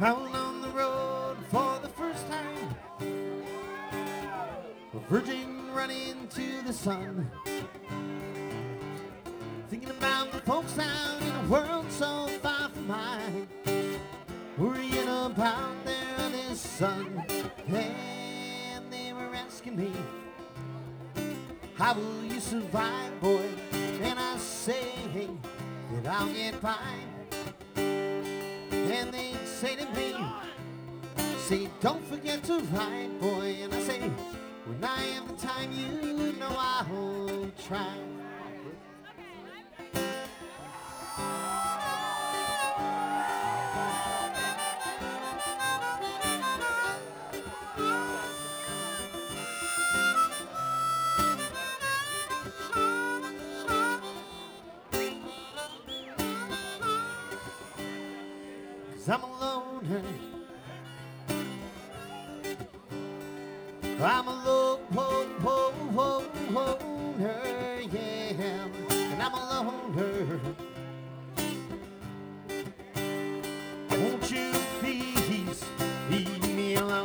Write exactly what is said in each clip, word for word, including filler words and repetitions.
Out on the road for the first time, a virgin running to the sun, thinking about the folks out in a world so far from mine, worrying about their other son. And they were asking me, how will you survive, boy? And I say that I'll get by. And they say to me, say, don't forget to ride, boy. And I say, when I have the time, you know I'll try. I'm a loner, I'm a lo ho ho ho loner, yeah, and I'm a loner. Won't you please leave me alone?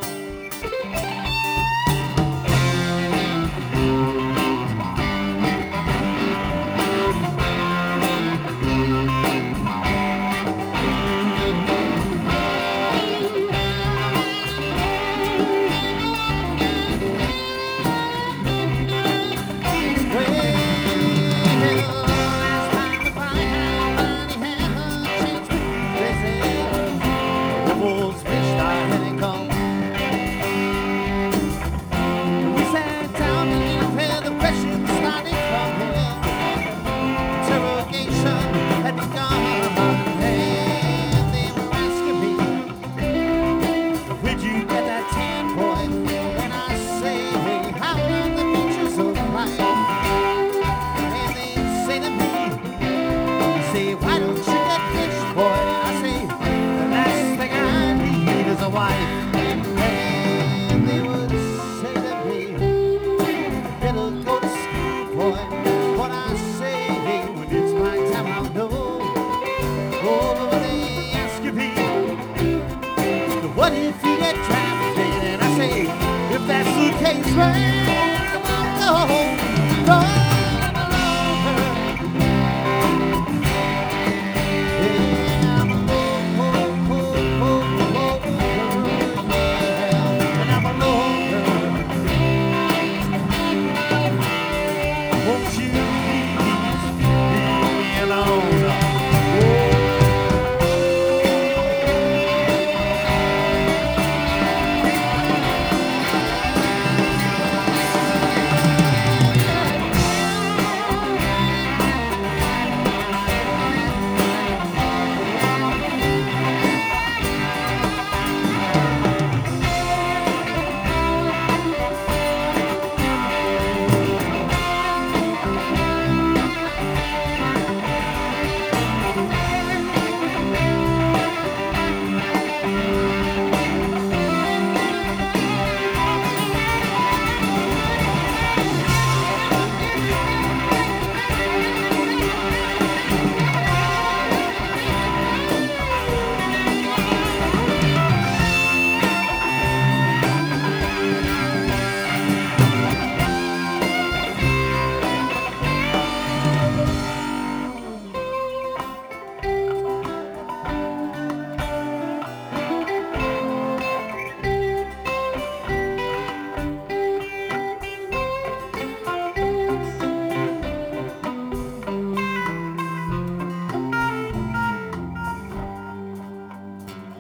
What if you get drafted? And I say, if that's the case, right?